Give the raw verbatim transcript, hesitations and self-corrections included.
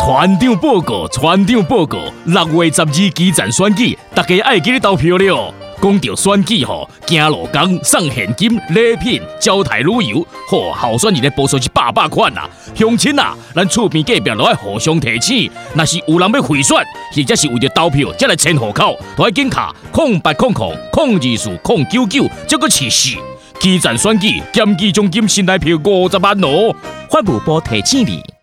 村长报告，村长报告，六月十二基层选举，大家爱记咧投票了。讲到选举吼，行路工送现金、礼品、招待旅游，吼，候选人的步数是百百款啊！乡亲啊，咱厝边隔壁都爱互相提醒，若是有人要贿选，或者是为着投票才来迁户口，都要紧卡空八空空空二四空九九，这个是事。基层选举，检举奖金新台票五十万哦！ 法务部提醒你。